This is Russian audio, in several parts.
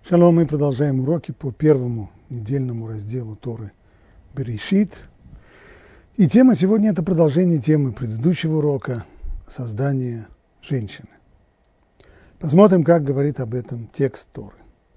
Шалом, мы продолжаем уроки по первому недельному разделу Торы Берешит. И тема сегодня – это продолжение темы предыдущего урока – создание женщины. Посмотрим, как говорит об этом текст Торы.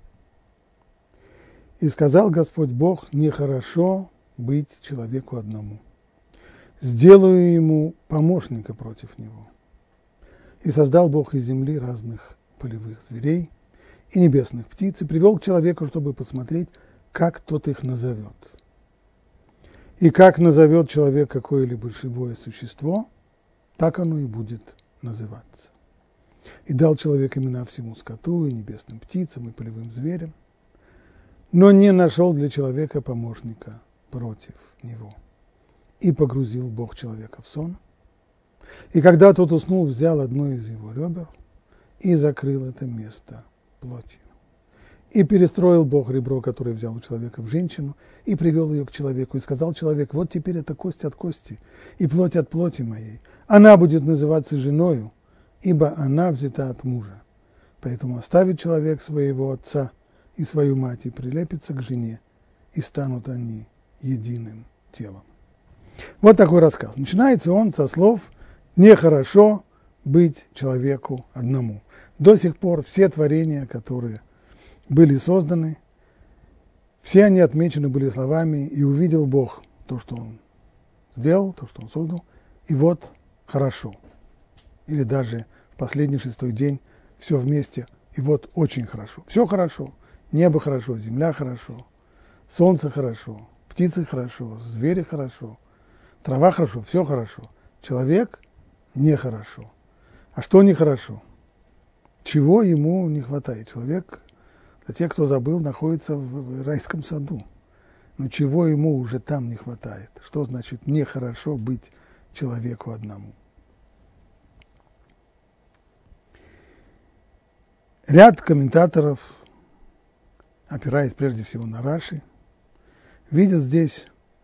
«И сказал Господь Бог, нехорошо быть человеку одному. Сделаю ему помощника против него. И создал Бог из земли разных полевых зверей и небесных птиц, и привел к человеку, чтобы посмотреть, как тот их назовет. И как назовет человек какое-либо живое существо, так оно и будет называться. И дал человек имена всему скоту, и небесным птицам, и полевым зверям, но не нашел для человека помощника против него. И погрузил Бог человека в сон, и когда тот уснул, взял одно из его ребер и закрыл это место плотью. И перестроил Бог ребро, которое взял у человека, в женщину, и привел ее к человеку, и сказал человек: вот теперь это кость от кости, и плоть от плоти моей. Она будет называться женою, ибо она взята от мужа. Поэтому оставит человек своего отца и свою мать, и прилепится к жене, и станут они единым телом». Вот такой рассказ. Начинается он со слов «нехорошо быть человеку одному». До сих пор все творения, которые были созданы, все они отмечены были словами «и увидел Бог то, что Он сделал, то, что Он создал, и вот хорошо». Или даже в последний шестой день все вместе, и вот очень хорошо. Все хорошо. Небо хорошо, земля хорошо, солнце хорошо, птицы хорошо, звери хорошо, трава хорошо, все хорошо. Человек нехорошо. А что нехорошо? Чего ему не хватает? Человек, для тех, кто забыл, находится в райском саду. Но чего ему уже там не хватает? Что значит нехорошо быть человеку одному? Ряд комментаторов, опираясь прежде всего на Раши, видят здесь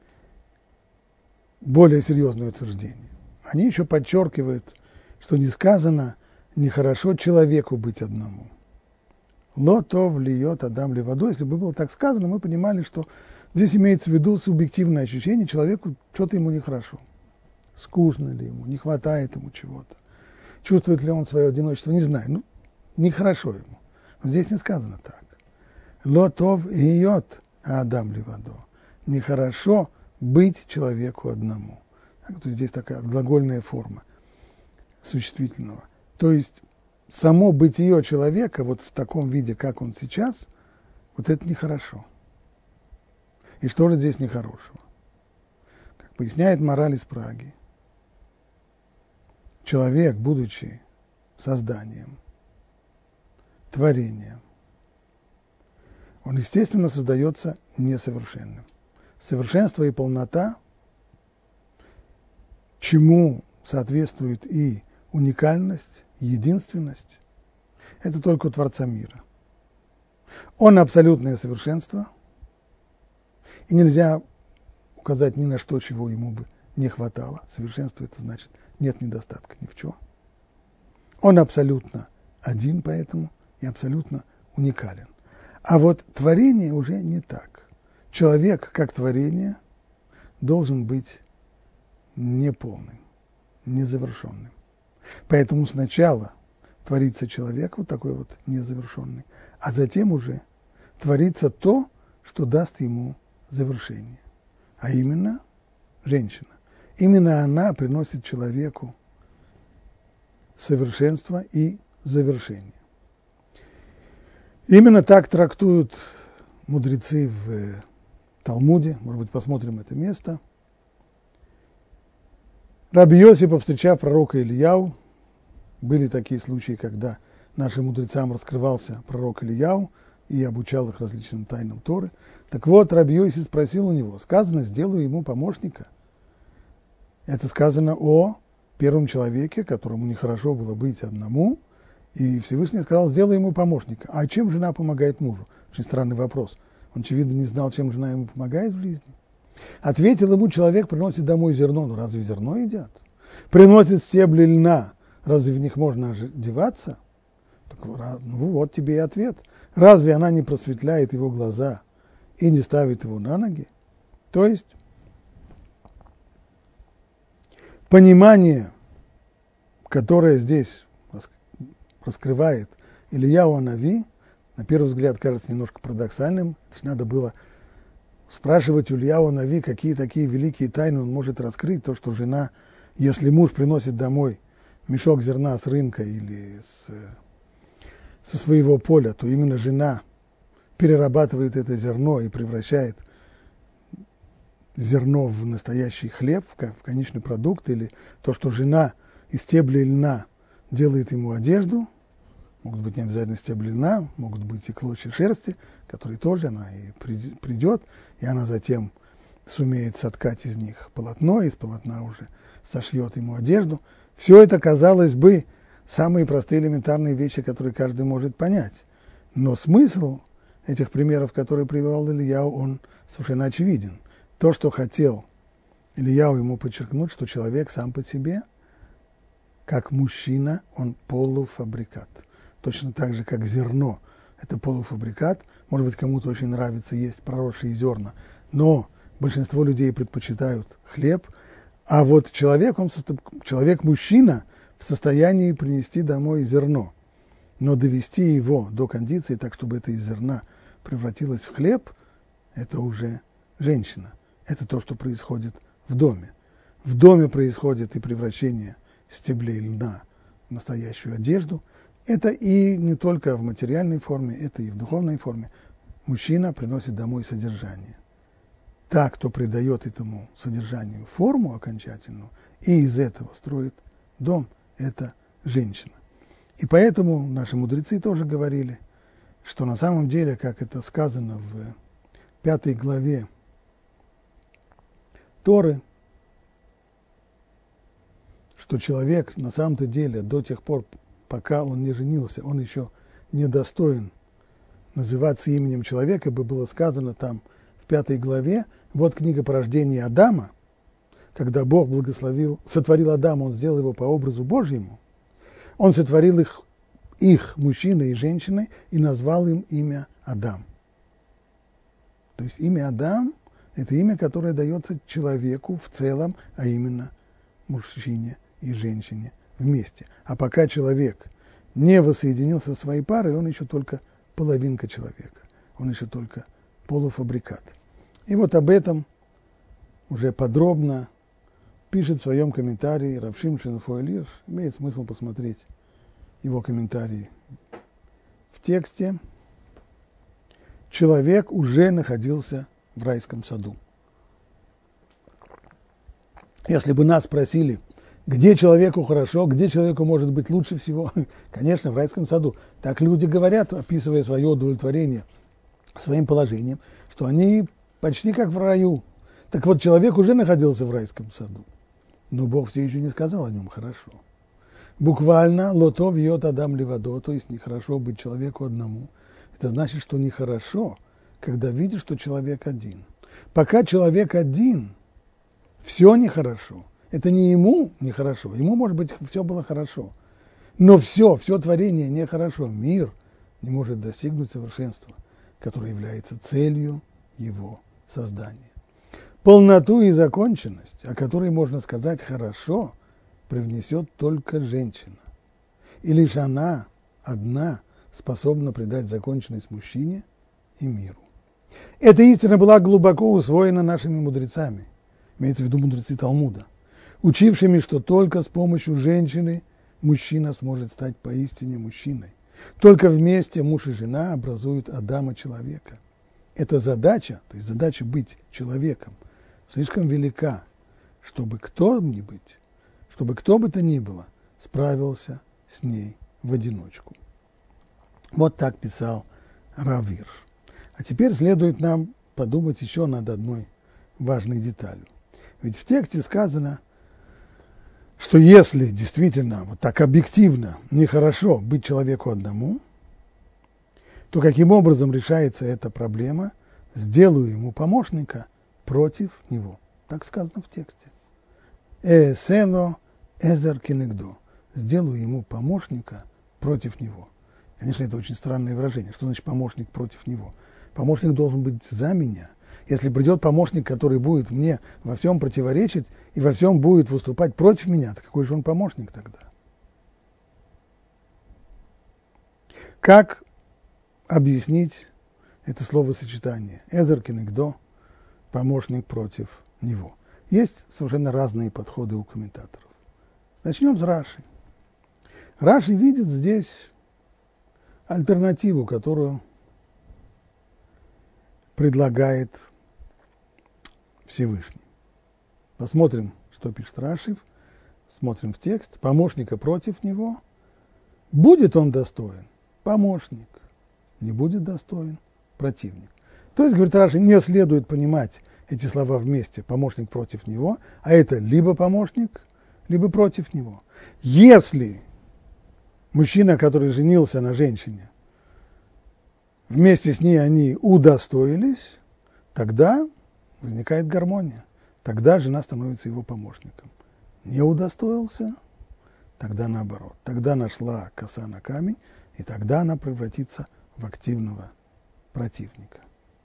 более серьезное утверждение. Они еще подчеркивают, что не сказано «нехорошо человеку быть одному». «Ло то влиет Адам левадо». Если бы было так сказано, мы понимали, что здесь имеется в виду субъективное ощущение, человеку что-то ему нехорошо. Скучно ли ему, не хватает ему чего-то. Чувствует ли он свое одиночество, не знаю. Нехорошо ему. Но здесь не сказано так. «Ло тов гиот Адам левадо». Нехорошо быть человеку одному. Так, то есть здесь такая глагольная форма существительного. То есть само бытие человека вот в таком виде, как он сейчас, вот это нехорошо. И что же здесь нехорошего? Как поясняет мораль из Праги, человек, будучи созданием, творением, он, естественно, создается несовершенным. Совершенство и полнота, чему соответствует и уникальность, единственность, это только у Творца мира. Он абсолютное совершенство, и нельзя указать ни на что, чего ему бы не хватало. Совершенство – это значит, нет недостатка ни в чем. Он абсолютно один, поэтому и абсолютно уникален. А вот творение уже не так. Человек, как творение, должен быть неполным, незавершенным. Поэтому сначала творится человек, вот такой вот незавершенный, а затем уже творится то, что даст ему завершение. А именно женщина. Именно она приносит человеку совершенство и завершение. Именно так трактуют мудрецы в Талмуде, может быть, посмотрим это место. Раби Йоси, повстречав пророка Ильяу, были такие случаи, когда нашим мудрецам раскрывался пророк Ильяу и обучал их различным тайнам Торы. Так вот, Раби Йоси спросил у него, сказано, сделаю ему помощника. Это сказано о первом человеке, которому нехорошо было быть одному, и Всевышний сказал, сделай ему помощника. А чем жена помогает мужу? Очень странный вопрос. Он, очевидно, не знал, чем жена ему помогает в жизни. Ответил ему человек, приносит домой зерно. Ну, разве зерно едят? Приносит стебли льна. Разве в них можно одеваться? Ну вот тебе и ответ. Разве она не просветляет его глаза и не ставит его на ноги? То есть понимание, которое здесь раскрывает Ильяу Анави, на первый взгляд кажется немножко парадоксальным. Это же надо было спрашивать у Ильяу Анави, какие такие великие тайны он может раскрыть. То, что жена, если муж приносит домой мешок зерна с рынка или со своего поля, то именно жена перерабатывает это зерно и превращает зерно в настоящий хлеб, в конечный продукт, или то, что жена из стебля льна делает ему одежду, могут быть не обязательно стебли льна, могут быть и клочья шерсти, которые тоже она и придет, и она затем сумеет соткать из них полотно, из полотна уже сошьет ему одежду. Все это, казалось бы, самые простые элементарные вещи, которые каждый может понять. Но смысл этих примеров, которые привел Ильяу, он совершенно очевиден. То, что хотел Ильяу ему подчеркнуть, что человек сам по себе, как мужчина, он полуфабрикат. Точно так же, как зерно – это полуфабрикат. Может быть, кому-то очень нравится есть проросшие зерна, но большинство людей предпочитают хлеб. А вот человек-мужчина в состоянии принести домой зерно, но довести его до кондиции так, чтобы это из зерна превратилось в хлеб, это уже женщина. Это то, что происходит в доме. В доме происходит и превращение стеблей льна в настоящую одежду. Это и не только в материальной форме, это и в духовной форме. Мужчина приносит домой содержание. Та, кто придает этому содержанию форму окончательную, и из этого строит дом, это женщина. И поэтому наши мудрецы тоже говорили, что на самом деле, как это сказано в 5 главе Торы, что человек на самом-то деле до тех пор, пока он не женился, он еще не достоин называться именем человека, ибо было сказано там в 5 главе, вот книга порождения Адама, когда Бог сотворил Адама, он сделал его по образу Божьему, он сотворил их мужчиной и женщиной, и назвал им имя Адам. То есть имя Адам – это имя, которое дается человеку в целом, а именно мужчине и женщине вместе. А пока человек не воссоединился со своей парой, он еще только половинка человека, он еще только полуфабрикат. И вот об этом уже подробно пишет в своем комментарии Рав Шимшон Фойлиш. Имеет смысл посмотреть его комментарии в тексте. Человек уже находился в райском саду. Если бы нас спросили, где человеку хорошо, где человеку может быть лучше всего, конечно, в райском саду. Так люди говорят, описывая свое удовлетворение своим положением, что они почти как в раю. Так вот, человек уже находился в райском саду, но Бог все еще не сказал о нем хорошо. Буквально «лото вьет Адам левадо», то есть нехорошо быть человеку одному. Это значит, что нехорошо, когда видишь, что человек один. Пока человек один, все нехорошо. Это не ему нехорошо, ему, может быть, все было хорошо. Но все творение нехорошо. Мир не может достигнуть совершенства, которое является целью его создания. Полноту и законченность, о которой можно сказать хорошо, привнесет только женщина. И лишь она одна способна придать законченность мужчине и миру. Эта истина была глубоко усвоена нашими мудрецами, имеется в виду мудрецы Талмуда, учившими, что только с помощью женщины мужчина сможет стать поистине мужчиной. Только вместе муж и жена образуют Адама человека. Эта задача, то есть задача быть человеком, слишком велика, чтобы кто бы то ни было, справился с ней в одиночку. Вот так писал Рав Ирш. А теперь следует нам подумать еще над одной важной деталью. Ведь в тексте сказано, что если действительно вот так объективно нехорошо быть человеку одному, то каким образом решается эта проблема? Сделаю ему помощника против него. Так сказано в тексте. Эсено эзер кенегдо. Сделаю ему помощника против него. Конечно, это очень странное выражение. Что значит помощник против него? Помощник должен быть за меня. Если придет помощник, который будет мне во всем противоречить и во всем будет выступать против меня, то какой же он помощник тогда? Как объяснить это словосочетание? Эзер кенегдо, помощник против него. Есть совершенно разные подходы у комментаторов. Начнем с Раши. Раши видит здесь альтернативу, которую предлагает Всевышний. Посмотрим, что пишет Раши, смотрим в текст. Помощника против него. Будет он достоин? Помощник. Не будет достоин? Противник. То есть, говорит Раши, не следует понимать эти слова вместе, помощник против него, а это либо помощник, либо против него. Если мужчина, который женился на женщине, вместе с ней они удостоились, тогда возникает гармония. Тогда жена становится его помощником. Не удостоился, тогда наоборот. Тогда нашла коса на камень, и тогда она превратится в активного противника.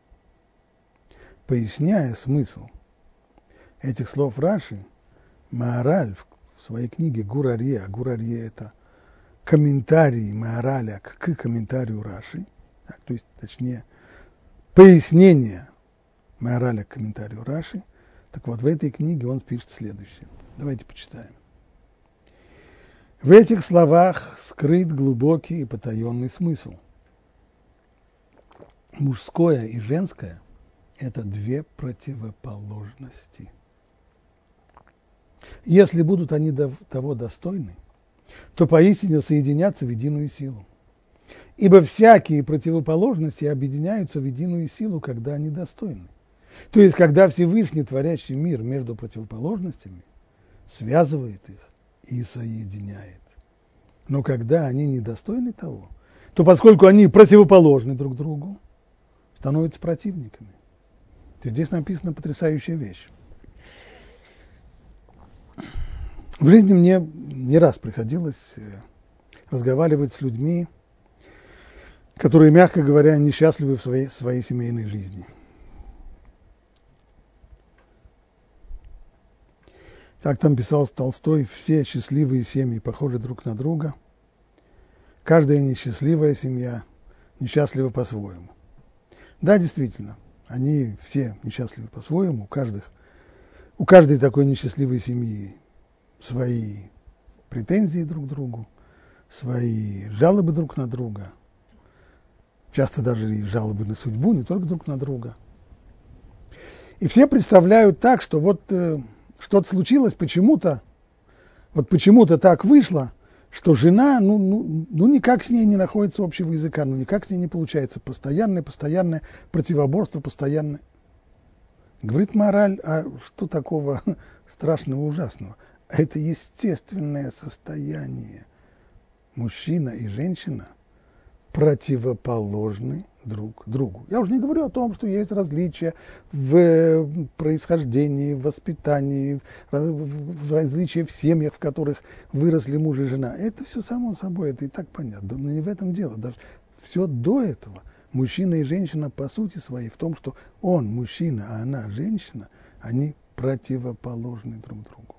Поясняя смысл этих слов Раши, Маораль в своей книге Гур Арье, Гур Арье – это комментарий Маораля к комментарию Раши, то есть, точнее, пояснение Маораля к комментарию Раши. Так вот, в этой книге он пишет следующее. Давайте почитаем. В этих словах скрыт глубокий и потаенный смысл. Мужское и женское – это две противоположности. Если будут они того достойны, то поистине соединятся в единую силу. Ибо всякие противоположности объединяются в единую силу, когда они достойны. То есть, когда Всевышний, творящий мир между противоположностями, связывает их и соединяет. Но когда они недостойны того, то поскольку они противоположны друг другу, становятся противниками. То есть здесь написана потрясающая вещь. В жизни мне не раз приходилось разговаривать с людьми, которые, мягко говоря, несчастливы в своей семейной жизни. Как там писал Толстой, все счастливые семьи похожи друг на друга. Каждая несчастливая семья несчастлива по-своему. Да, действительно, они все несчастливы по-своему. У каждой такой несчастливой семьи свои претензии друг к другу, свои жалобы друг на друга. Часто даже и жалобы на судьбу, не только друг на друга. И все представляют так, что вот что-то случилось почему-то, вот почему-то так вышло, что жена, никак с ней не находится общего языка, никак с ней не получается. Постоянное противоборство, постоянное. Говорит Маораль, а что такого страшного, ужасного? Это естественное состояние. Мужчина и женщина противоположны друг другу. Я уже не говорю о том, что есть различия в происхождении, в воспитании, различия в семьях, в которых выросли муж и жена. Это все само собой, это и так понятно. Но не в этом дело. Даже все до этого мужчина и женщина по сути своей в том, что он мужчина, а она женщина, они противоположны друг другу.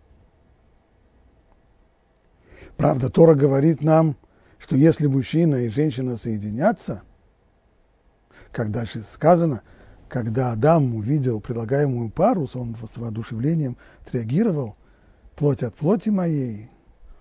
Правда, Тора говорит нам, что если мужчина и женщина соединятся, как дальше сказано, когда Адам увидел предлагаемую пару, он с воодушевлением отреагировал: плоть от плоти моей.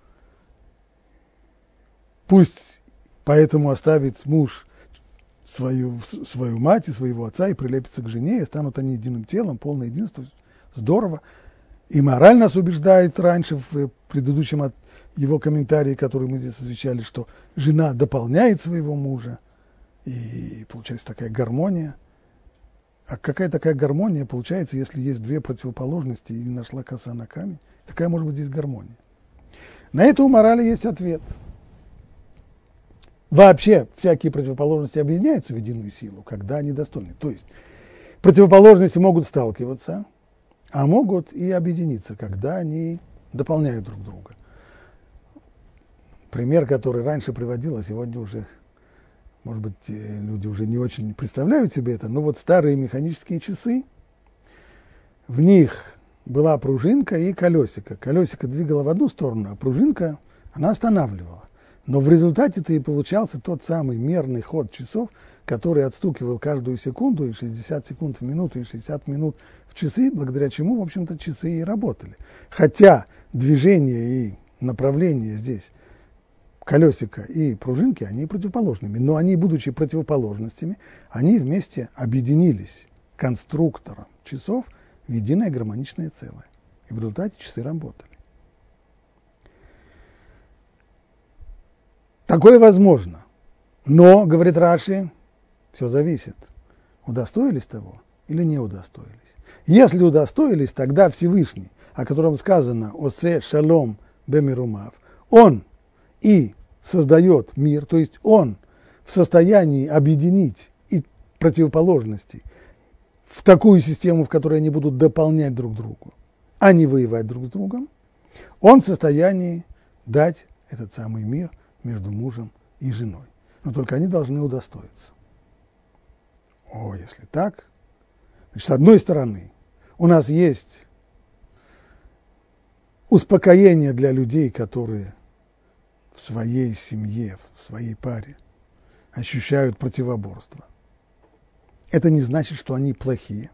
Пусть поэтому оставит муж свою мать и своего отца и прилепится к жене, и станут они единым телом, полное единство, здорово. И Маораль нас убеждает раньше в предыдущем его комментарии, который мы здесь освещали, что жена дополняет своего мужа, и получается такая гармония. А какая такая гармония получается, если есть две противоположности и не нашла коса на камень? Какая может быть здесь гармония? На это у Маораля есть ответ. Вообще всякие противоположности объединяются в единую силу, когда они достойны. То есть противоположности могут сталкиваться, а могут и объединиться, когда они дополняют друг друга. пример, который раньше приводил, а сегодня уже, может быть, люди уже не очень представляют себе это, но вот старые механические часы, в них была пружинка и колесико. Колесико двигало в одну сторону, а пружинка, она останавливала. Но в результате-то и получался тот самый мерный ход часов, который отстукивал каждую секунду, и 60 секунд в минуту, и 60 минут в часы, благодаря чему, в общем-то, часы и работали. Хотя движение и направление здесь колесика и пружинки, они противоположными. Но они, будучи противоположностями, они вместе объединились конструктором часов в единое гармоничное целое. И в результате часы работали. Такое возможно. Но, говорит Раши, все зависит. Удостоились того или не удостоились. Если удостоились, тогда Всевышний, о котором сказано «Осе шалом бемирумав», он и создает мир, то есть он в состоянии объединить и противоположности в такую систему, в которой они будут дополнять друг другу, а не воевать друг с другом, он в состоянии дать этот самый мир между мужем и женой. Но только они должны удостоиться. Если так, значит, с одной стороны, у нас есть успокоение для людей, которые в своей семье, в своей паре ощущают противоборство. Это не значит, что они плохие.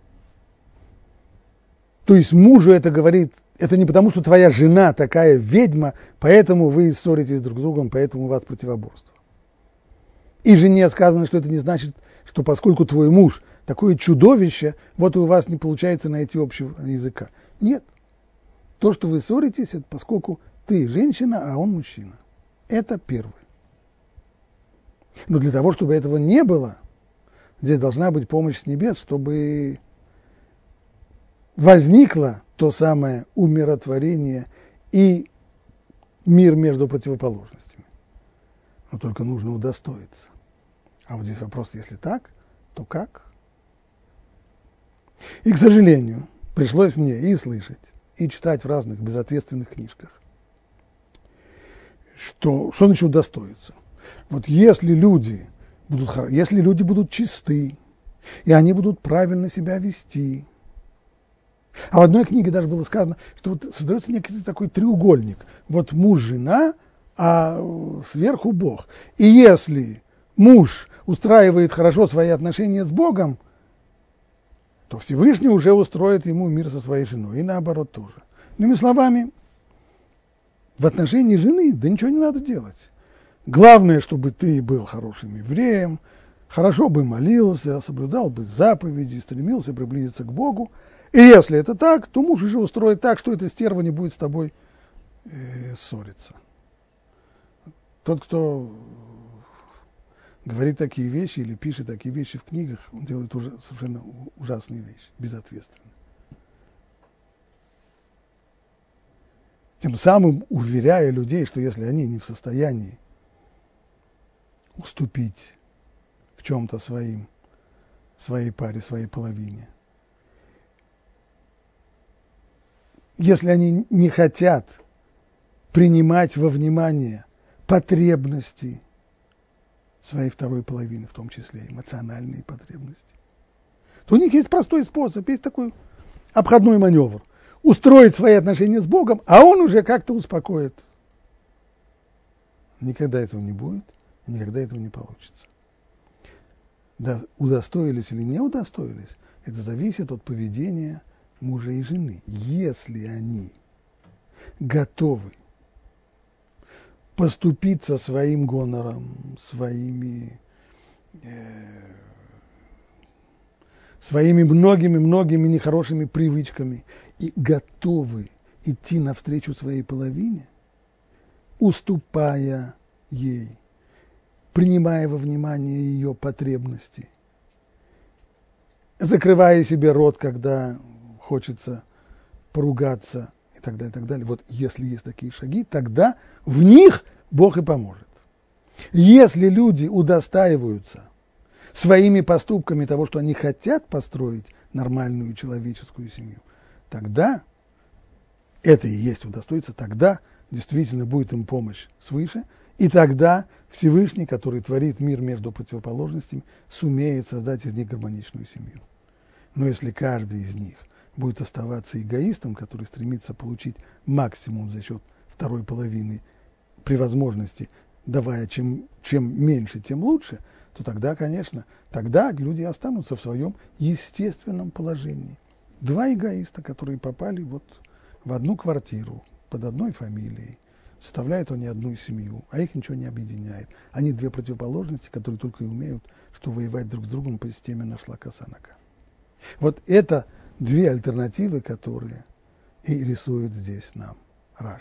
То есть мужу это говорит, это не потому, что твоя жена такая ведьма, поэтому вы ссоритесь друг с другом, поэтому у вас противоборство. И жене сказано, что это не значит, что поскольку твой муж такое чудовище, вот и у вас не получается найти общего языка. Нет. То, что вы ссоритесь, это поскольку ты женщина, а он мужчина. Это первое. Но для того, чтобы этого не было, здесь должна быть помощь с небес, чтобы возникло то самое умиротворение и мир между противоположностями. Но только нужно удостоиться. А вот здесь вопрос, если так, то как? И, к сожалению, пришлось мне и слышать, и читать в разных безответственных книжках, что значит удостоиться. Вот если люди будут чисты, и они будут правильно себя вести. А в одной книге даже было сказано, что вот создается некий такой треугольник. Вот муж, жена, а сверху Бог. И если муж устраивает хорошо свои отношения с Богом, то Всевышний уже устроит ему мир со своей женой. И наоборот тоже. Иными словами, в отношении жены да ничего не надо делать. Главное, чтобы ты был хорошим евреем, хорошо бы молился, соблюдал бы заповеди, стремился приблизиться к Богу. И если это так, то муж уже устроит так, что эта стерва не будет с тобой ссориться. Тот, кто говорит такие вещи или пишет такие вещи в книгах, он делает уже совершенно ужасные вещи, безответственно. Тем самым уверяя людей, что если они не в состоянии уступить в чем-то своей паре, своей половине, если они не хотят принимать во внимание потребности своей второй половины, в том числе эмоциональные потребности, то у них есть простой способ, есть такой обходной маневр. Устроить свои отношения с Богом, а он уже как-то успокоит. Никогда этого не будет, никогда этого не получится. Да, удостоились или не удостоились, это зависит от поведения мужа и жены. Если они готовы поступиться своим гонором, своими многими нехорошими привычками и готовы идти навстречу своей половине, уступая ей, принимая во внимание ее потребности, закрывая себе рот, когда хочется поругаться и так далее, и так далее. Вот если есть такие шаги, тогда в них Бог и поможет. Если люди удостаиваются своими поступками того, что они хотят построить нормальную человеческую семью, тогда это и есть удостоиться, тогда действительно будет им помощь свыше, и тогда Всевышний, который творит мир между противоположностями, сумеет создать из них гармоничную семью. Но если каждый из них будет оставаться эгоистом, который стремится получить максимум за счет второй половины, при возможности давая чем меньше, тем лучше, то тогда, конечно, тогда люди останутся в своем естественном положении. Два эгоиста, которые попали вот в одну квартиру под одной фамилией, составляют они одну семью, а их ничего не объединяет. Они две противоположности, которые только и умеют, что воевать друг с другом по системе нашла косанака. Вот это две альтернативы, которые и рисует здесь нам Раши.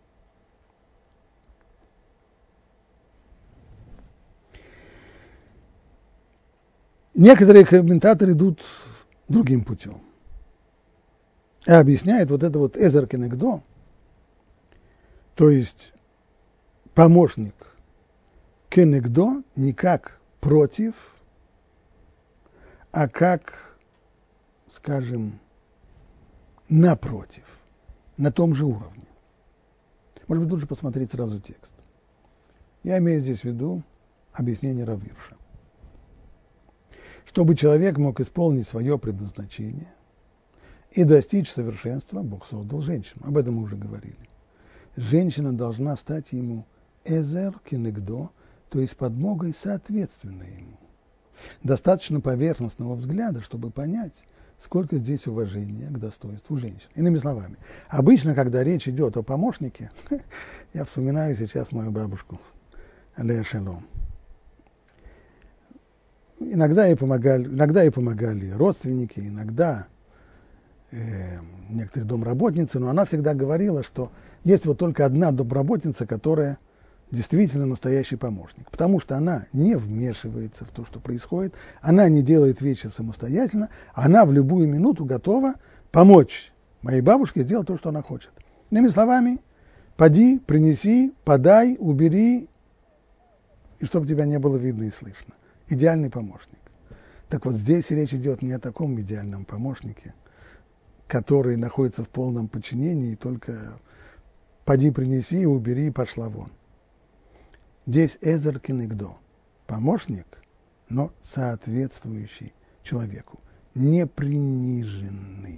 Некоторые комментаторы идут другим путем. И объясняет вот это вот эзер кенегдо, то есть помощник кенегдо не как против, а как, скажем, напротив, на том же уровне. Может быть, лучше посмотреть сразу текст. Я имею здесь в виду объяснение Рав Ирша. Чтобы человек мог исполнить свое предназначение и достичь совершенства, Бог создал женщину. Об этом мы уже говорили. Женщина должна стать ему эзер кенегдо, то есть подмогой, соответственной ему. Достаточно поверхностного взгляда, чтобы понять, сколько здесь уважения к достоинству женщин. Иными словами, обычно, когда речь идет о помощнике, я вспоминаю сейчас мою бабушку, алея шалом. Иногда ей помогали родственники, иногда некоторые домработницы, но она всегда говорила, что есть вот только одна домработница, которая действительно настоящий помощник, потому что она не вмешивается в то, что происходит, она не делает вещи самостоятельно, она в любую минуту готова помочь моей бабушке сделать то, что она хочет. Иными словами, поди, принеси, подай, убери, и чтобы тебя не было видно и слышно. Идеальный помощник. Так вот здесь речь идет не о таком идеальном помощнике, который находится в полном подчинении и только поди, принеси, убери, пошла вон. Здесь эзер кенегдо, помощник, но соответствующий человеку, не приниженный,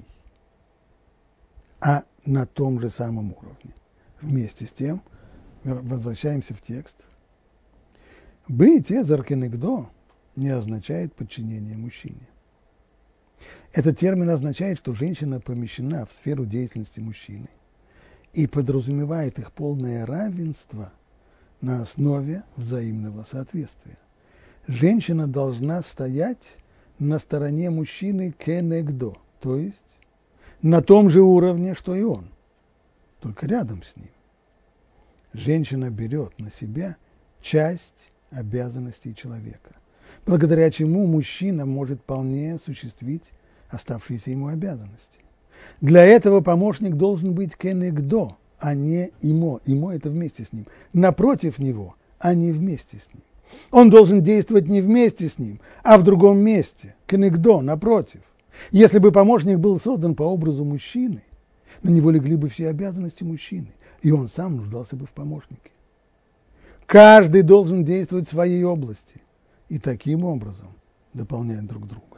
а на том же самом уровне. Вместе с тем, возвращаемся в текст, быть эзер кенегдо не означает подчинение мужчине. Этот термин означает, что женщина помещена в сферу деятельности мужчины и подразумевает их полное равенство на основе взаимного соответствия. Женщина должна стоять на стороне мужчины кенегдо, то есть на том же уровне, что и он, только рядом с ним. Женщина берет на себя часть обязанностей человека, благодаря чему мужчина может вполне осуществить оставшиеся ему обязанности. Для этого помощник должен быть кенегдо, а не имо. Имо – это вместе с ним. Напротив него, а не вместе с ним. Он должен действовать не вместе с ним, а в другом месте. Кенегдо, напротив. Если бы помощник был создан по образу мужчины, на него легли бы все обязанности мужчины, и он сам нуждался бы в помощнике. Каждый должен действовать в своей области и таким образом дополнять друг друга.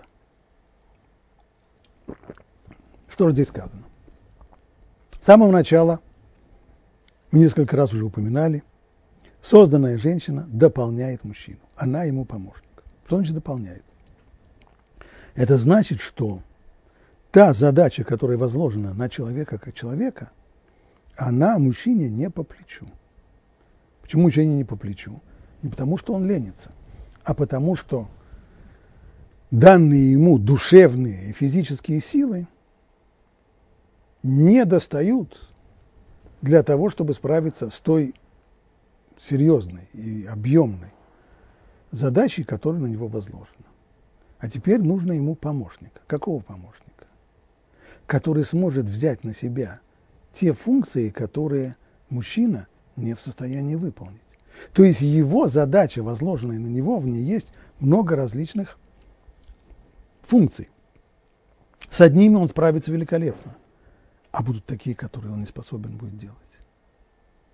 Что же здесь сказано? С самого начала, мы несколько раз уже упоминали, созданная женщина дополняет мужчину. Она ему помощник. Что значит дополняет? Это значит, что та задача, которая возложена на человека как человека, она мужчине не по плечу. Почему мужчине не по плечу? Не потому, что он ленится, а потому, что данные ему душевные и физические силы не достают для того, чтобы справиться с той серьезной и объемной задачей, которая на него возложена. А теперь нужно ему помощника. Какого помощника? Который сможет взять на себя те функции, которые мужчина не в состоянии выполнить. То есть его задача, возложенная на него, в ней есть много различных функций. С одними он справится великолепно, а будут такие, которые он не способен будет делать.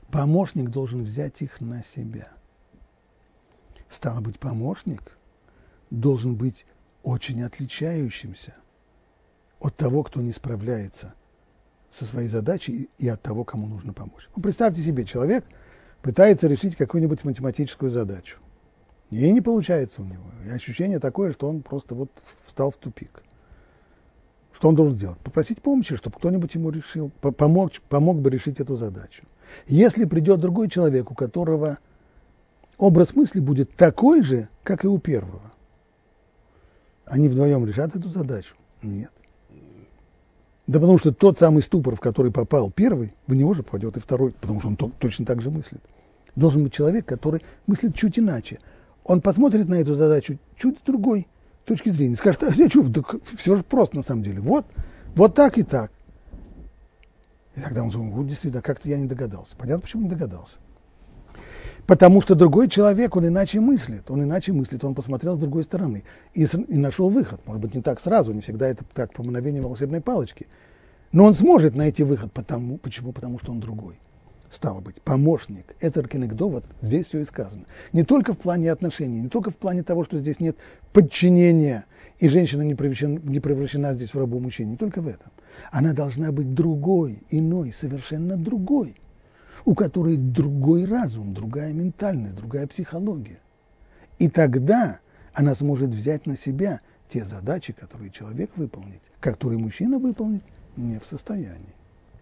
помощник должен взять их на себя. Стало быть, помощник должен быть очень отличающимся от того, кто не справляется со своей задачей, и от того, кому нужно помочь. Ну, представьте себе, человек пытается решить какую-нибудь математическую задачу. И не получается у него. И ощущение такое, что он просто вот встал в тупик. Что он должен сделать? Попросить помощи, чтобы кто-нибудь ему решил, помог бы решить эту задачу. Если придет другой человек, у которого образ мысли будет такой же, как и у первого, они вдвоем решат эту задачу? Нет. Да потому что тот самый ступор, в который попал первый, в него же попадет и второй, потому что он точно так же мыслит. Должен быть человек, который мыслит чуть иначе. Он посмотрит на эту задачу чуть с другой точки зрения, скажет, все же просто на самом деле. Вот так и так. И тогда он думает, вот действительно, как-то я не догадался. Понятно, почему не догадался. Потому что другой человек, он иначе мыслит, он посмотрел с другой стороны и нашел выход. Может быть, не так сразу, не всегда это так по мановению волшебной палочки. Но он сможет найти выход. Почему? Потому что он другой. Стало быть, помощник, эцер кенегдо, вот здесь все и сказано. Не только в плане отношений, не только в плане того, что здесь нет подчинения, и женщина не превращена здесь в рабу мужчин, не только в этом. Она должна быть другой, иной, совершенно другой, у которой другой разум, другая ментальность, другая психология. И тогда она сможет взять на себя те задачи, которые человек выполнит, которые мужчина выполнить не в состоянии.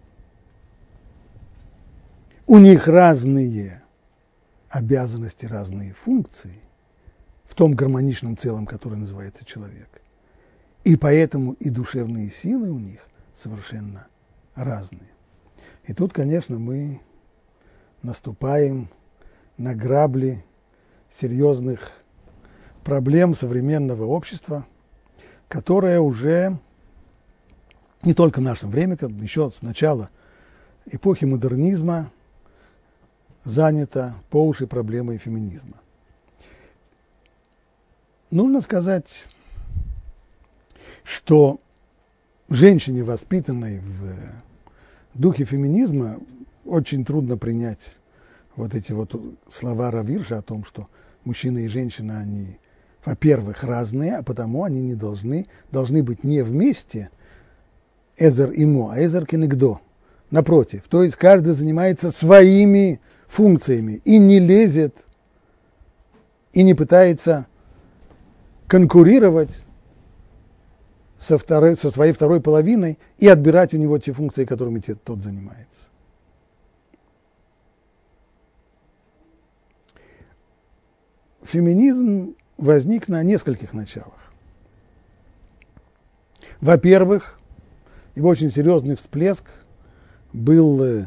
У них разные обязанности, разные функции в том гармоничном целом, который называется человек. И поэтому и душевные силы у них совершенно разные. И тут, конечно, мы наступаем на грабли серьезных проблем современного общества, которое уже не только в наше время, как еще с начала эпохи модернизма занято по уши проблемой феминизма. Нужно сказать, что женщине, воспитанной в духе феминизма, очень трудно принять вот эти вот слова Рав Ирша о том, что мужчина и женщина, они, во-первых, разные, а потому они не должны быть не вместе, эзер и мо, а эзер кенегдо. Напротив, то есть каждый занимается своими функциями и не лезет, и не пытается конкурировать со своей второй половиной и отбирать у него те функции, которыми тот занимается. Феминизм возник на нескольких началах. Во-первых, его очень серьезный всплеск был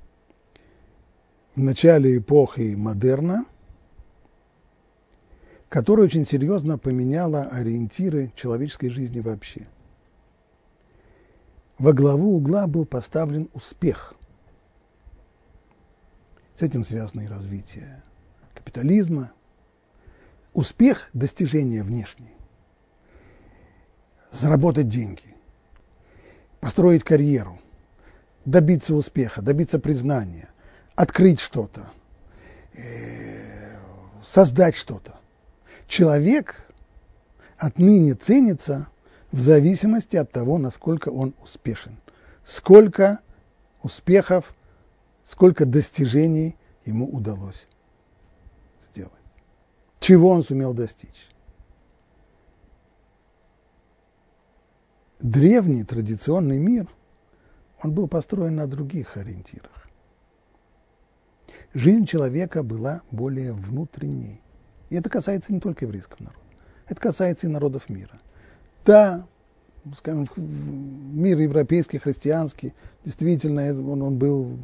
в начале эпохи модерна, которая очень серьезно поменяла ориентиры человеческой жизни вообще. Во главу угла был поставлен успех. С этим связано и развитие капитализма. Успех – достижение внешнее. Заработать деньги, построить карьеру, добиться успеха, добиться признания, открыть что-то, создать что-то. Человек отныне ценится в зависимости от того, насколько он успешен, сколько успехов, сколько достижений ему удалось сделать, чего он сумел достичь. Древний традиционный мир, он был построен на других ориентирах. Жизнь человека была более внутренней. И это касается не только еврейского народа. Это касается и народов мира. Да, скажем, мир европейский, христианский, действительно, он был,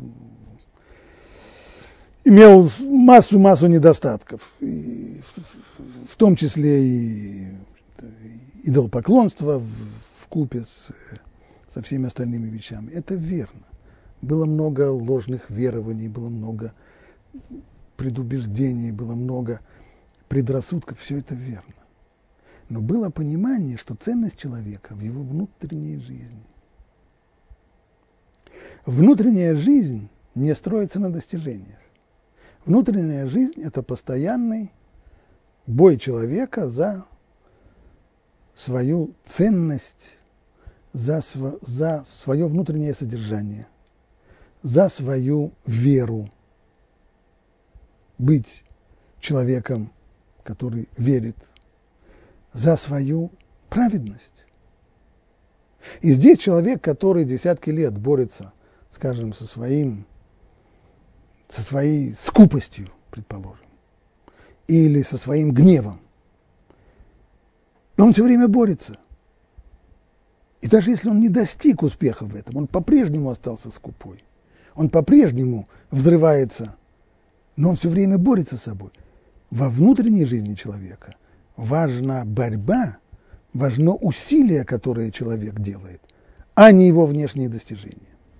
имел массу недостатков. И в том числе и идолопоклонство вкупе со всеми остальными вещами. Это верно. Было много ложных верований, было много предубеждений, было много предрассудков, все это верно. Но было понимание, что ценность человека в его внутренней жизни. Внутренняя жизнь не строится на достижениях. Внутренняя жизнь – это постоянный бой человека за свою ценность, за свое внутреннее содержание, за свою веру. Быть человеком, который верит, за свою праведность. И здесь человек, который десятки лет борется, скажем, со своей скупостью, предположим, или со своим гневом, и он все время борется. И даже если он не достиг успеха в этом, он по-прежнему остался скупой, он по-прежнему взрывается, но он все время борется с собой. Во внутренней жизни человека важна борьба, важно усилие, которое человек делает, а не его внешние достижения.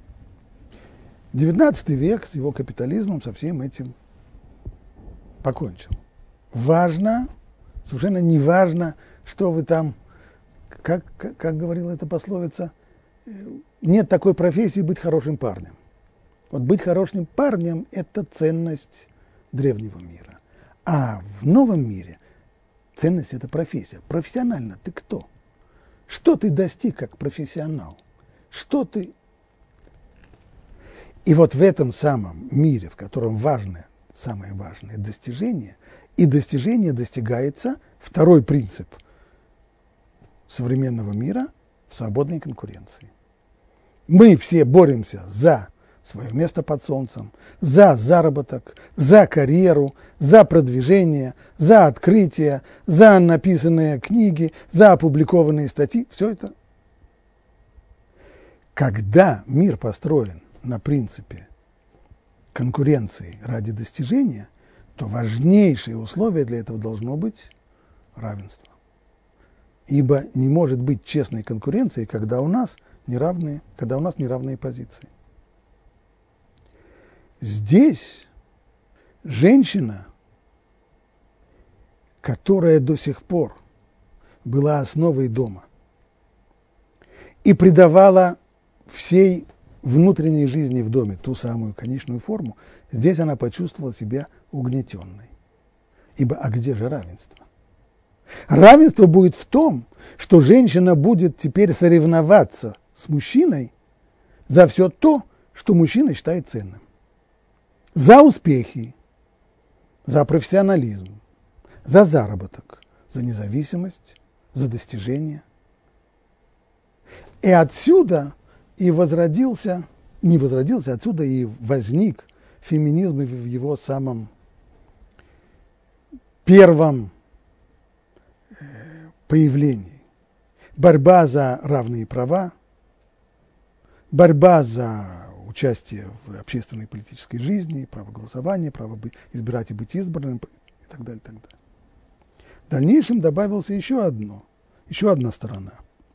XIX век с его капитализмом со всем этим покончил. Важно, совершенно не важно, что вы там, как говорила эта пословица, нет такой профессии быть хорошим парнем. Вот быть хорошим парнем – это ценность древнего мира. А в новом мире ценность – это профессия. Профессионально ты кто? Что ты достиг как профессионал? Что ты... И вот в этом самом мире, в котором самое важное достижение, и достижение достигается, второй принцип современного мира в свободной конкуренции. Мы все боремся за свое место под солнцем, за заработок, за карьеру, за продвижение, за открытие, за написанные книги, за опубликованные статьи. Все это. Когда мир построен на принципе конкуренции ради достижения, то важнейшее условие для этого должно быть равенство. Ибо не может быть честной конкуренции, когда у нас неравные позиции. Здесь женщина, которая до сих пор была основой дома и придавала всей внутренней жизни в доме ту самую конечную форму, здесь она почувствовала себя угнетенной. Ибо а где же равенство? Равенство будет в том, что женщина будет теперь соревноваться с мужчиной за все то, что мужчина считает ценным. За успехи, за профессионализм, за заработок, за независимость, за достижения. И отсюда отсюда и возник феминизм в его самом первом появлении. Борьба за равные права, борьба за участие в общественной и политической жизни, право голосования, право избирать и быть избранным и так далее, и так далее. В дальнейшем добавился еще одна сторона.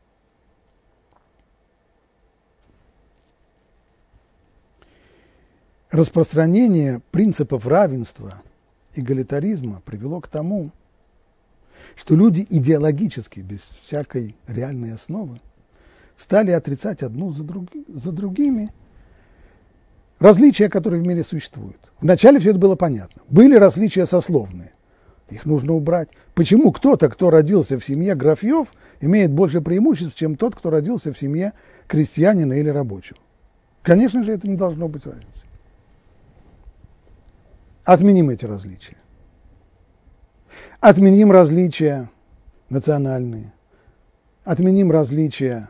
Распространение принципов равенства, эгалитаризма привело к тому, что люди идеологически, без всякой реальной основы, стали отрицать одну за другими различия, которые в мире существуют. Вначале все это было понятно. Были различия сословные. Их нужно убрать. Почему кто-то, кто родился в семье графьев, имеет больше преимуществ, чем тот, кто родился в семье крестьянина или рабочего? Конечно же, это не должно быть разницей. Отменим эти различия. Отменим различия национальные. Отменим различия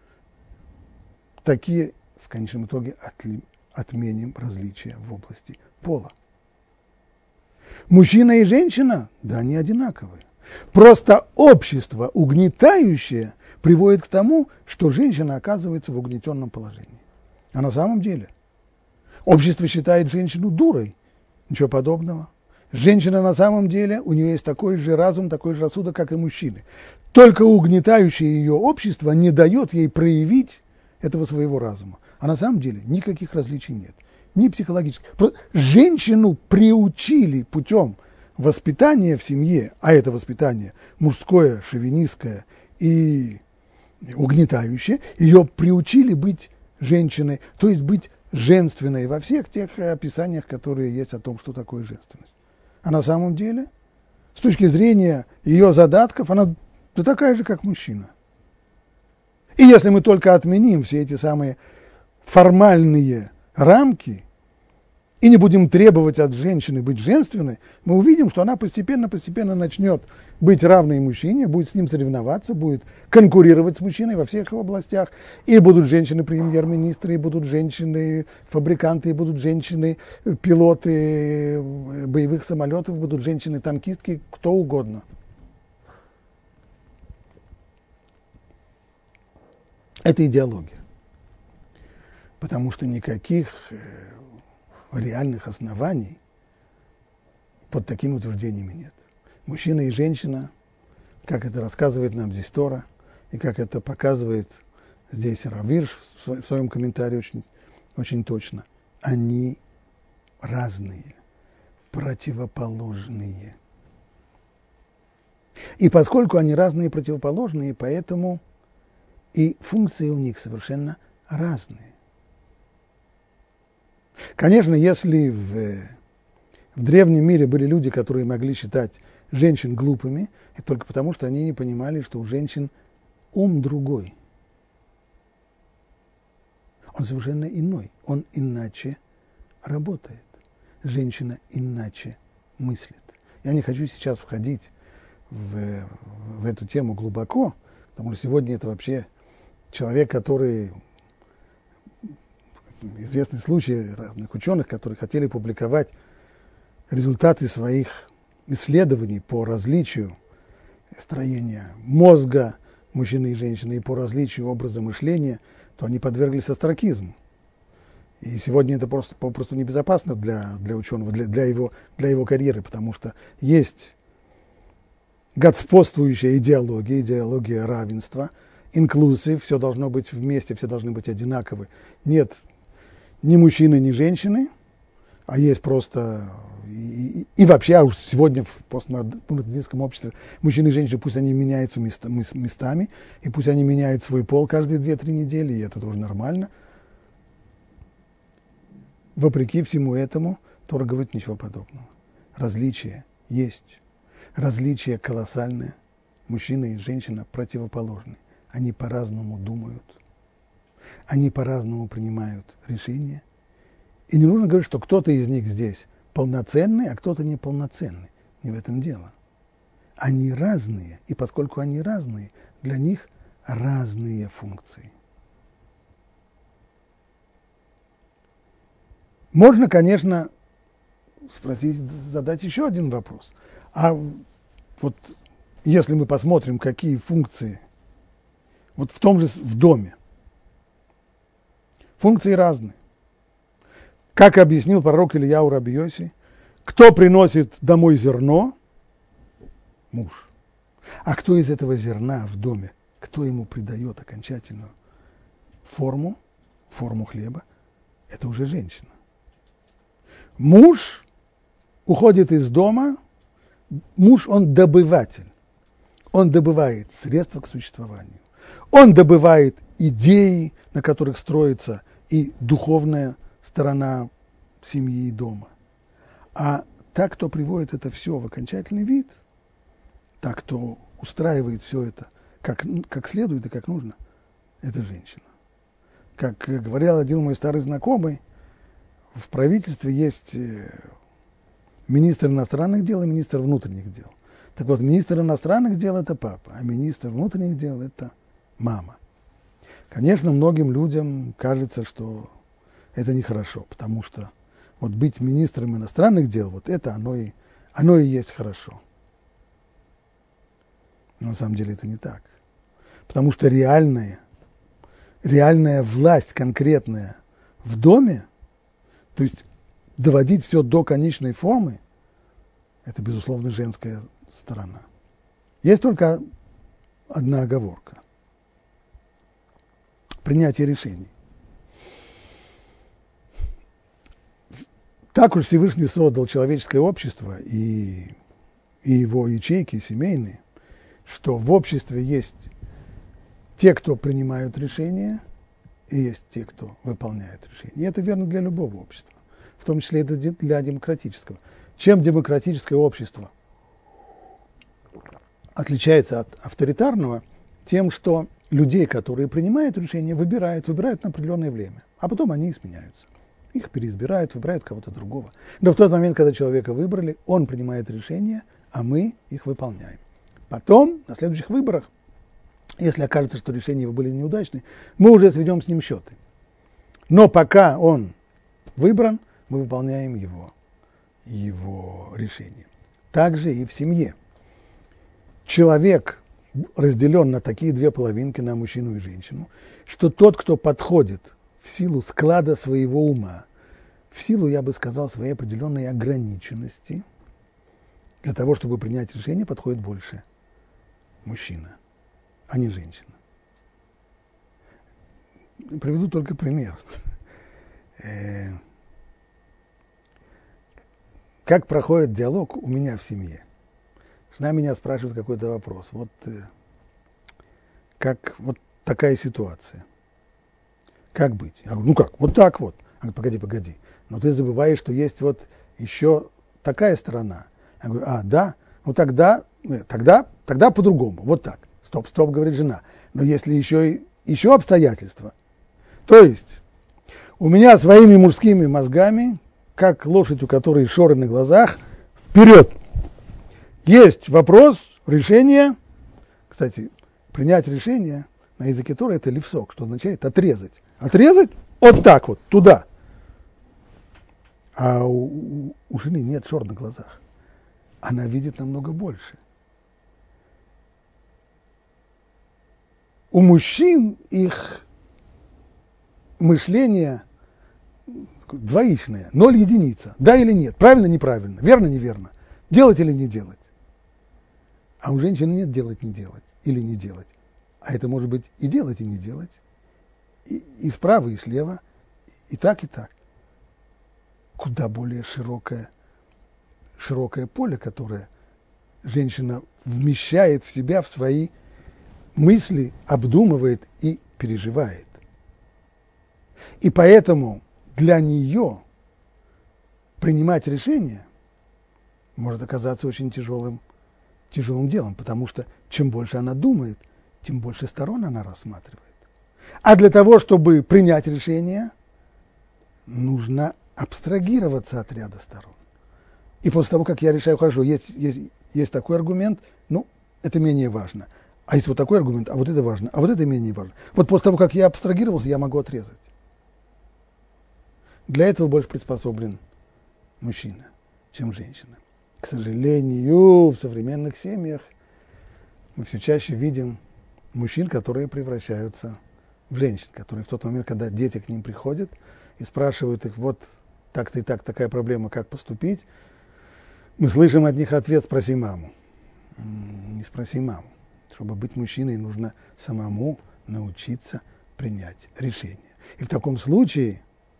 такие, в конечном итоге отменим различия в области пола. Мужчина и женщина, да, они одинаковые. Просто общество угнетающее приводит к тому, что женщина оказывается в угнетенном положении. А на самом деле общество считает женщину дурой. Ничего подобного. Женщина на самом деле, у нее есть такой же разум, такой же рассудок, как и мужчины. Только угнетающее ее общество не дает ей проявить этого своего разума. А на самом деле никаких различий нет. Ни психологических. Женщину приучили путем воспитания в семье, а это воспитание мужское, шовинистское и угнетающее, ее приучили быть женщиной, то есть быть женственной во всех тех описаниях, которые есть о том, что такое женственность. А на самом деле, с точки зрения ее задатков, она такая же, как мужчина. И если мы только отменим все эти самые формальные рамки и не будем требовать от женщины быть женственной, мы увидим, что она постепенно начнет быть равной мужчине, будет с ним соревноваться, будет конкурировать с мужчиной во всех областях. И будут женщины-премьер-министры, и будут женщины-фабриканты, и будут женщины-пилоты боевых самолетов, будут женщины-танкистки, кто угодно. Это идеология. Потому что никаких реальных оснований под такими утверждениями нет. Мужчина и женщина, как это рассказывает нам здесь Тора, и как это показывает здесь Рав Ирш в своем комментарии очень точно, они разные, противоположные. И поскольку они разные и противоположные, поэтому и функции у них совершенно разные. Конечно, если в древнем мире были люди, которые могли считать женщин глупыми, это только потому, что они не понимали, что у женщин ум другой. Он совершенно иной, он иначе работает. Женщина иначе мыслит. Я не хочу сейчас входить в эту тему глубоко, потому что сегодня это вообще человек, который... Известный случай разных ученых, которые хотели публиковать результаты своих исследований по различию строения мозга мужчины и женщины и по различию образа мышления, то они подверглись остракизму. И сегодня это попросту небезопасно для ученого, для его карьеры, потому что есть господствующая идеология равенства, инклюзив, все должно быть вместе, все должны быть одинаковы. Нет ни мужчины, ни женщины, а есть просто... И вообще, уж сегодня в постмодернистском обществе мужчины и женщины, пусть они меняются местами, и пусть они меняют свой пол каждые 2-3 недели, и это тоже нормально. Вопреки всему этому, Тора говорит ничего подобного. Различия есть. Различия колоссальные. Мужчина и женщина противоположны. Они по-разному думают. Они по-разному принимают решения. И не нужно говорить, что кто-то из них здесь полноценный, а кто-то неполноценный. Не в этом дело. Они разные, и поскольку они разные, для них разные функции. Можно, конечно, задать еще один вопрос. А вот если мы посмотрим, какие функции вот в том же в доме, функции разные. Как объяснил пророк Ильяу раби Йоси, кто приносит домой зерно? Муж. А кто из этого зерна в доме, кто ему придает окончательную форму хлеба? Это уже женщина. Муж уходит из дома, муж, он добыватель. Он добывает средства к существованию. Он добывает идеи, на которых строится и духовная сторона семьи и дома. А так, кто приводит это все в окончательный вид, так, кто устраивает все это как следует и как нужно, это женщина. Как говорил один мой старый знакомый, в правительстве есть министр иностранных дел и министр внутренних дел. Так вот, министр иностранных дел – это папа, а министр внутренних дел – это мама. Конечно, многим людям кажется, что это нехорошо, потому что вот быть министром иностранных дел, вот это оно и есть хорошо. Но на самом деле это не так. Потому что реальная власть конкретная в доме, то есть доводить все до конечной формы, это, безусловно, женская сторона. Есть только одна оговорка. Принятие решений. Так уж Всевышний создал человеческое общество и его ячейки семейные, что в обществе есть те, кто принимают решения, и есть те, кто выполняет решения. И это верно для любого общества, в том числе и для демократического. Чем демократическое общество отличается от авторитарного? Тем, что людей, которые принимают решения, выбирают на определенное время, а потом они сменяются. Их переизбирают, выбирают кого-то другого. Но в тот момент, когда человека выбрали, он принимает решения, а мы их выполняем. Потом, на следующих выборах, если окажется, что решения его были неудачны, мы уже сведем с ним счеты. Но пока он выбран, мы выполняем его решение. Также и в семье. Человек разделен на такие две половинки, на мужчину и женщину, что тот, кто подходит в силу склада своего ума, в силу, я бы сказал, своей определенной ограниченности, для того, чтобы принять решение, подходит больше мужчина, а не женщина. Приведу только пример. Как проходит диалог у меня в семье? Жена меня спрашивает какой-то вопрос. Вот такая ситуация. Как быть? Я говорю, ну как? Вот так вот. Она говорит, погоди. Но ты забываешь, что есть вот еще такая сторона. Я говорю, да? Ну тогда по-другому. Вот так. Стоп, говорит жена. Но если еще обстоятельства. То есть у меня своими мужскими мозгами, как лошадь, у которой шоры на глазах, вперед. Есть вопрос, решение. Кстати, принять решение на языке Торы это лифсок, что означает отрезать. Отрезать вот так вот, туда. А у жены нет шор на глазах. Она видит намного больше. У мужчин их мышление двоичное, 0 единица. Да или нет, правильно, неправильно, верно, неверно, делать или не делать. А у женщины нет делать, не делать, или не делать. А это может быть и делать, и не делать, и справа, и слева, и так, и так. Куда более широкое поле, которое женщина вмещает в себя, в свои мысли, обдумывает и переживает. И поэтому для нее принимать решение может оказаться очень тяжелым делом, потому что чем больше она думает, тем больше сторон она рассматривает. А для того, чтобы принять решение, нужно абстрагироваться от ряда сторон. И после того, как я решаю, хорошо, есть такой аргумент, это менее важно. А есть вот такой аргумент, а вот это важно, а вот это менее важно. Вот после того, как я абстрагировался, я могу отрезать. Для этого больше приспособлен мужчина, чем женщина. К сожалению, в современных семьях мы все чаще видим мужчин, которые превращаются в женщин, которые в тот момент, когда дети к ним приходят и спрашивают их, вот так-то и так, такая проблема, как поступить, мы слышим от них ответ: спроси маму. Не спроси маму. Чтобы быть мужчиной, нужно самому научиться принять решение. И в таком случае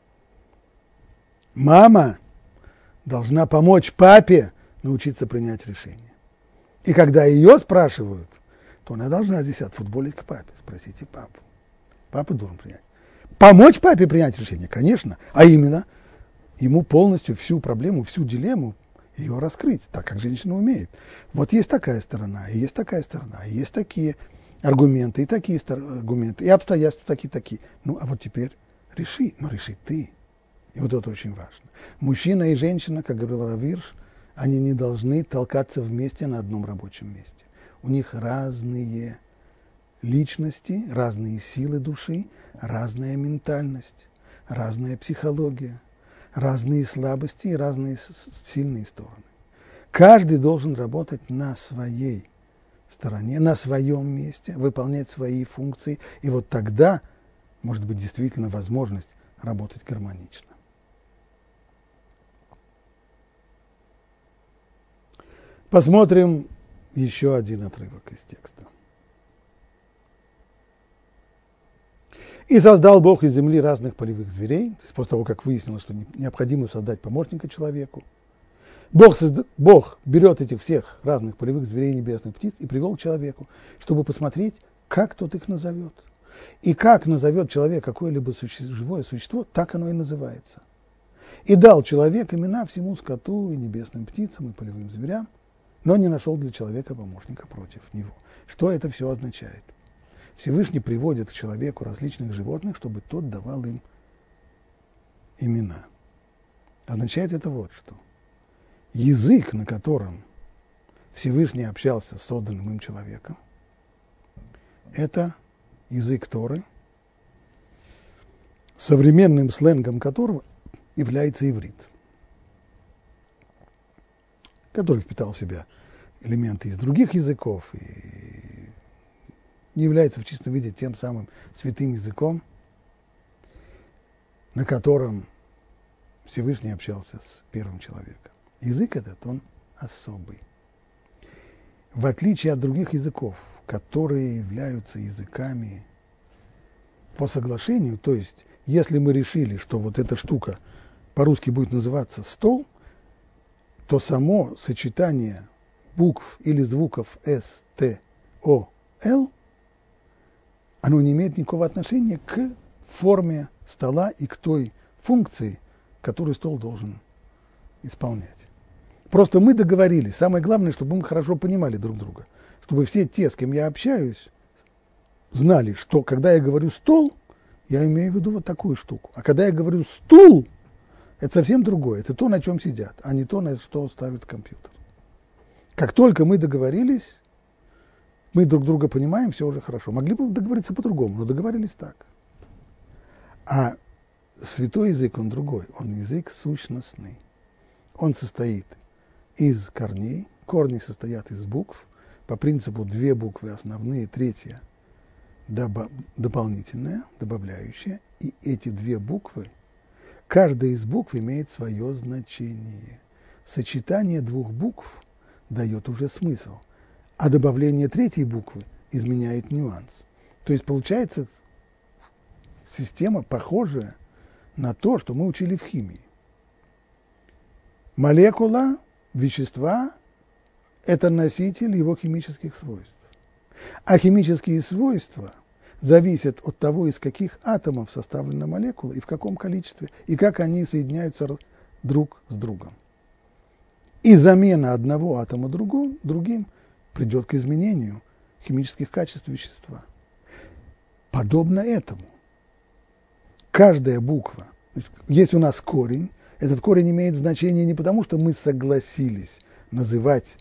мама должна помочь папе научиться принять решение. И когда ее спрашивают, то она должна здесь отфутболить к папе. Спросите папу. Папа должен принять. Помочь папе принять решение, конечно, а именно ему полностью всю проблему, всю дилемму ее раскрыть, так как женщина умеет. Вот есть такая сторона, и есть такая сторона, и есть такие аргументы, и такие аргументы, и обстоятельства такие. А вот теперь реши, но реши ты. И вот это очень важно. Мужчина и женщина, как говорил Рав Ирш, они не должны толкаться вместе на одном рабочем месте. У них разные личности, разные силы души, разная ментальность, разная психология, разные слабости и разные сильные стороны. Каждый должен работать на своей стороне, на своем месте, выполнять свои функции. И вот тогда может быть действительно возможность работать гармонично. Посмотрим еще один отрывок из текста. «И создал Бог из земли разных полевых зверей», то есть после того, как выяснилось, что необходимо создать помощника человеку, Бог берет этих всех разных полевых зверей, небесных птиц и привел к человеку, чтобы посмотреть, как тот их назовет. И как назовет человек какое-либо живое существо, так оно и называется. И дал человек имена всему скоту и небесным птицам и полевым зверям, но не нашел для человека помощника против него. Что это все означает? Всевышний приводит к человеку различных животных, чтобы тот давал им имена. Означает это вот что. Язык, на котором Всевышний общался с созданным им человеком, это язык Торы, современным сленгом которого является иврит, который впитал в себя элементы из других языков и не является в чистом виде тем самым святым языком, на котором Всевышний общался с первым человеком. Язык этот, он особый. В отличие от других языков, которые являются языками по соглашению, то есть если мы решили, что вот эта штука по-русски будет называться стол, то само сочетание букв или звуков С, Т, О, Л, оно не имеет никакого отношения к форме стола и к той функции, которую стол должен исполнять. Просто мы договорились. Самое главное, чтобы мы хорошо понимали друг друга. Чтобы все те, с кем я общаюсь, знали, что когда я говорю «стол», я имею в виду вот такую штуку. А когда я говорю «стул», это совсем другое. Это то, на чем сидят, а не то, на что ставят компьютер. Как только мы договорились, мы друг друга понимаем, все уже хорошо. Могли бы договориться по-другому, но договорились так. А святой язык, он другой. Он язык сущностный. Он состоит из корней. Корни состоят из букв. По принципу две буквы основные, третья дополнительная, добавляющая. И эти две буквы, каждая из букв имеет свое значение. Сочетание двух букв дает уже смысл, а добавление третьей буквы изменяет нюанс. То есть получается система, похожая на то, что мы учили в химии. Молекула вещества – это носитель его химических свойств. А химические свойства зависят от того, из каких атомов составлена молекула и в каком количестве, и как они соединяются друг с другом. И замена одного атома другим придет к изменению химических качеств вещества. Подобно этому, каждая буква, есть у нас корень, этот корень имеет значение не потому, что мы согласились называть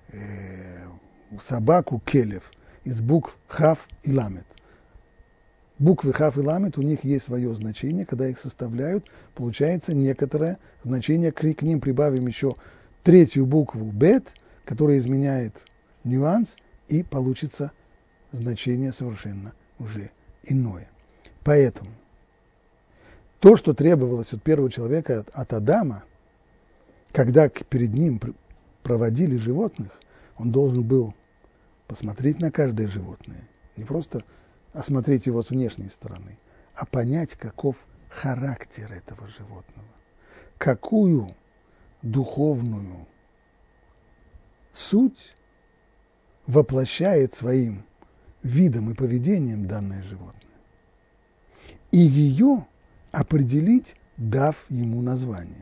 собаку келев из букв хав и ламет. Буквы хав и ламет, у них есть свое значение, когда их составляют, получается некоторое значение, к ним прибавим еще третью букву бет, которая изменяет нюанс, и получится значение совершенно уже иное. Поэтому то, что требовалось от первого человека, от Адама, когда перед ним проводили животных, он должен был посмотреть на каждое животное, не просто осмотреть его с внешней стороны, а понять, каков характер этого животного, какую духовную суть воплощает своим видом и поведением данное животное. И ее определить, дав ему название.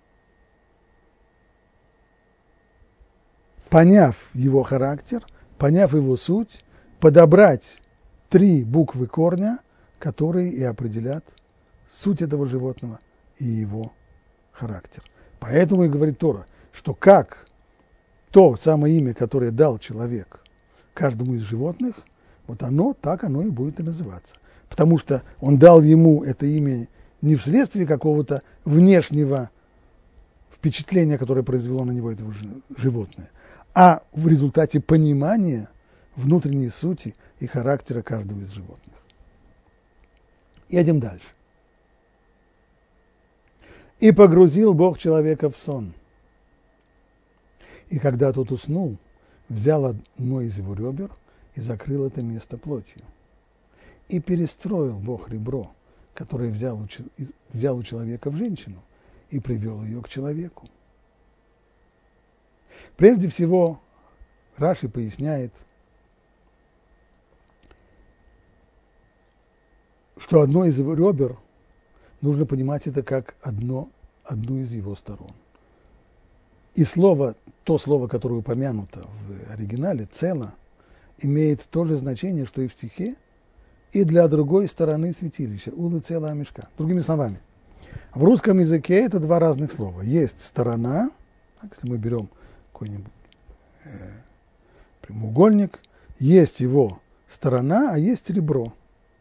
Поняв его характер, поняв его суть, подобрать три буквы корня, которые и определят суть этого животного и его характер. Поэтому и говорит Тора, что как то самое имя, которое дал человек каждому из животных, вот оно, так оно и будет и называться. Потому что он дал ему это имя не вследствие какого-то внешнего впечатления, которое произвело на него это животное, а в результате понимания внутренней сути и характера каждого из животных. Едем дальше. «И погрузил Бог человека в сон. И когда тот уснул, взял одно из его ребер и закрыл это место плотью. И перестроил Бог ребро, которое взял у человека в женщину, и привел ее к человеку». Прежде всего, Раши поясняет что одно из его ребер, нужно понимать это как одну из его сторон. И то слово, которое упомянуто в оригинале, «цело», имеет то же значение, что и в стихе, и для другой стороны святилища, улы цела мешка. Другими словами, в русском языке это два разных слова. Есть сторона, так, если мы берем какой-нибудь прямоугольник, есть его сторона, а есть ребро.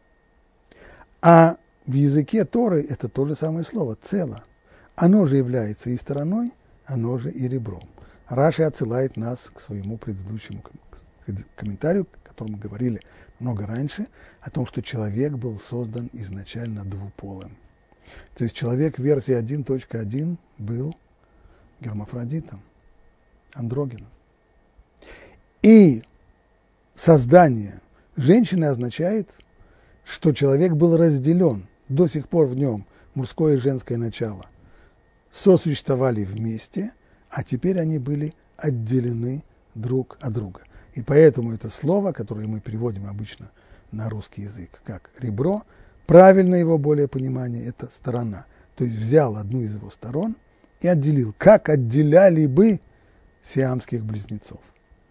А в языке Торы это то же самое слово, цело. Оно же является и стороной, оно же и ребром. Раши отсылает нас к своему предыдущему комментарию, о котором мы говорили много раньше, о том, что человек был создан изначально двуполым. То есть человек в версии 1.1 был гермафродитом, андрогином. И создание женщины означает, что человек был разделен, до сих пор в нем мужское и женское начало сосуществовали вместе, а теперь они были отделены друг от друга. И поэтому это слово, которое мы переводим обычно на русский язык как ребро, правильное его более понимание – это сторона. То есть взял одну из его сторон и отделил, как отделяли бы сиамских близнецов.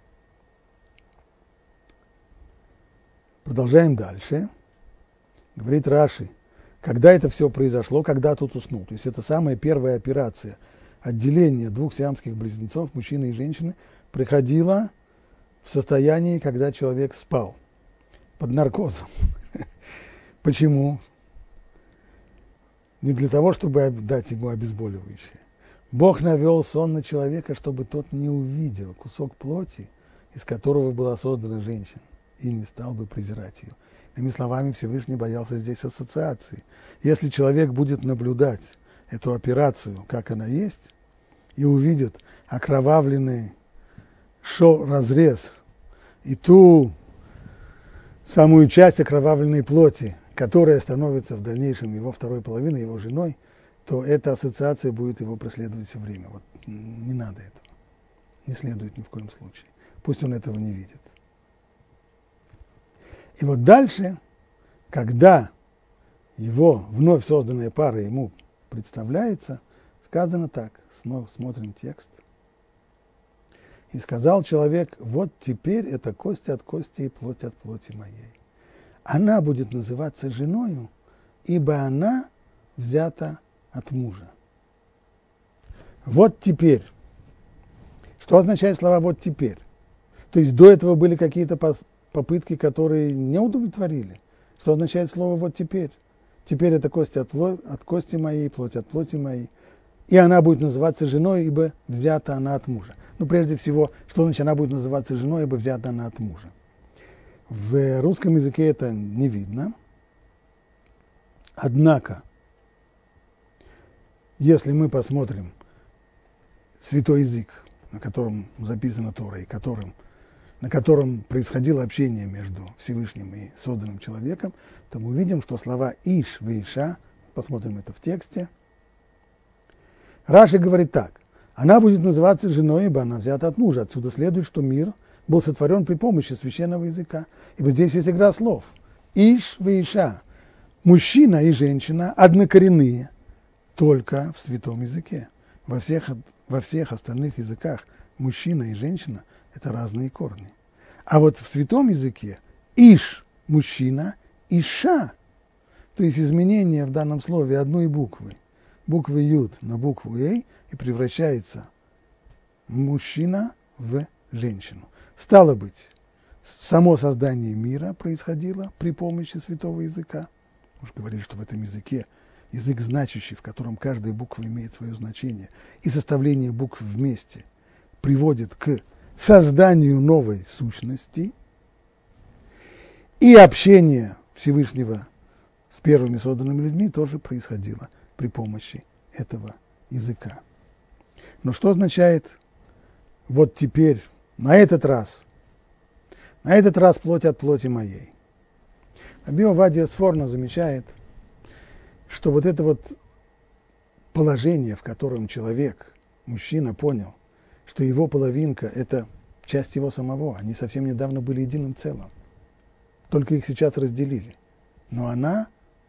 Продолжаем дальше. Говорит Раши, когда это все произошло, когда тот уснул. То есть это самая первая операция отделения двух сиамских близнецов, мужчины и женщины, проходила в состоянии, когда человек спал под наркозом. Почему? Не для того, чтобы дать ему обезболивающее. Бог навел сон на человека, чтобы тот не увидел кусок плоти, из которого была создана женщина, и не стал бы презирать ее. Иными словами, Всевышний боялся здесь ассоциации. Если человек будет наблюдать эту операцию, как она есть, и увидит окровавленный разрез и ту самую часть окровавленной плоти, которая становится в дальнейшем его второй половиной, его женой, то эта ассоциация будет его преследовать все время. Вот не надо этого. Не следует ни в коем случае. Пусть он этого не видит. И вот дальше, когда его вновь созданная пара ему представляется, сказано так, снова смотрим текст. И сказал человек, вот теперь это кости от кости и плоть от плоти моей. Она будет называться женою, ибо она взята от мужа. Вот теперь. Что означает слова «вот теперь»? То есть до этого были какие-то попытки, которые не удовлетворили. Что означает слово «вот теперь»? Теперь это кости от кости моей, плоть от плоти моей. И она будет называться женой, ибо взята она от мужа. Ну, прежде всего, что значит она будет называться женой, ибо взята она от мужа? В русском языке это не видно. Однако, если мы посмотрим святой язык, на котором записана Тора, и на котором происходило общение между Всевышним и созданным человеком, то мы увидим, что слова «иш» и «иша», посмотрим это в тексте, Раши говорит так, она будет называться женой, ибо она взята от мужа. Отсюда следует, что мир был сотворен при помощи священного языка. Ибо здесь есть игра слов. Иш и иша. Мужчина и женщина однокоренные только в святом языке. Во всех остальных языках мужчина и женщина – это разные корни. А вот в святом языке иш – мужчина, иша, то есть изменение в данном слове одной буквы Юд на букву Эй, и превращается мужчина в женщину. Стало быть, само создание мира происходило при помощи святого языка. Уж говорили, что в этом языке язык значащий, в котором каждая буква имеет свое значение, и составление букв вместе приводит к созданию новой сущности, и общение Всевышнего с первыми созданными людьми тоже происходило при помощи этого языка. Но что означает вот теперь, на этот раз плоть от плоти моей? Раби Овадия Сфорно замечает, что вот это вот положение, в котором человек, мужчина, понял, что его половинка – это часть его самого, они совсем недавно были единым целым, только их сейчас разделили. Но она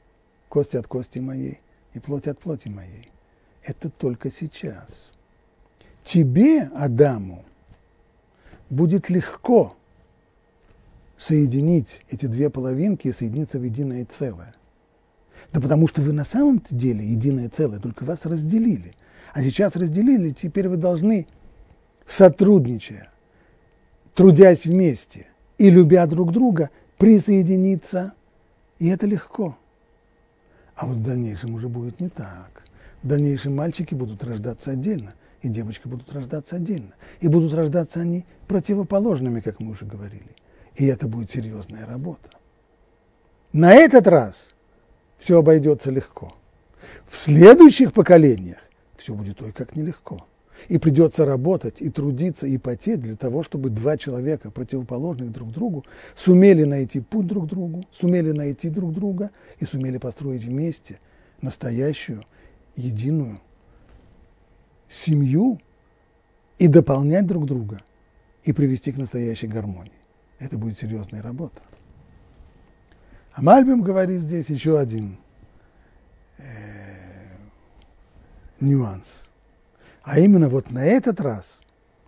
кость от кости моей и плоть от плоти моей. Это только сейчас. Тебе, Адаму, будет легко соединить эти две половинки и соединиться в единое целое. Да потому что вы на самом деле единое целое, только вас разделили. А сейчас разделили, теперь вы должны, сотрудничая, трудясь вместе и любя друг друга, присоединиться, и это легко. А вот в дальнейшем уже будет не так. В дальнейшем мальчики будут рождаться отдельно, и девочки будут рождаться отдельно. И будут рождаться они противоположными, как мы уже говорили. И это будет серьезная работа. На этот раз все обойдется легко. В следующих поколениях все будет ой как нелегко. И придется работать, и трудиться, и потеть для того, чтобы два человека, противоположных друг другу, сумели найти путь друг к другу, сумели найти друг друга и сумели построить вместе настоящую, единую семью и дополнять друг друга, и привести к настоящей гармонии. Это будет серьезная работа. А Мальбим говорит здесь еще один нюанс. А именно вот на этот раз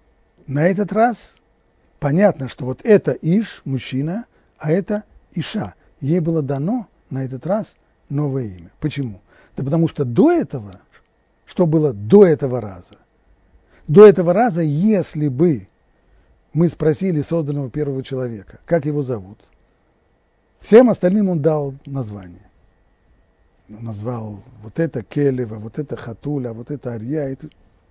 понятно, что вот это Иш, мужчина, а это Иша. Ей было дано на этот раз новое имя. Почему? Да потому что до этого, что было до этого раза? До этого раза, если бы мы спросили созданного первого человека, как его зовут, всем остальным он дал название. Он назвал вот это Келева, вот это Хатуля, вот это Арья. Это...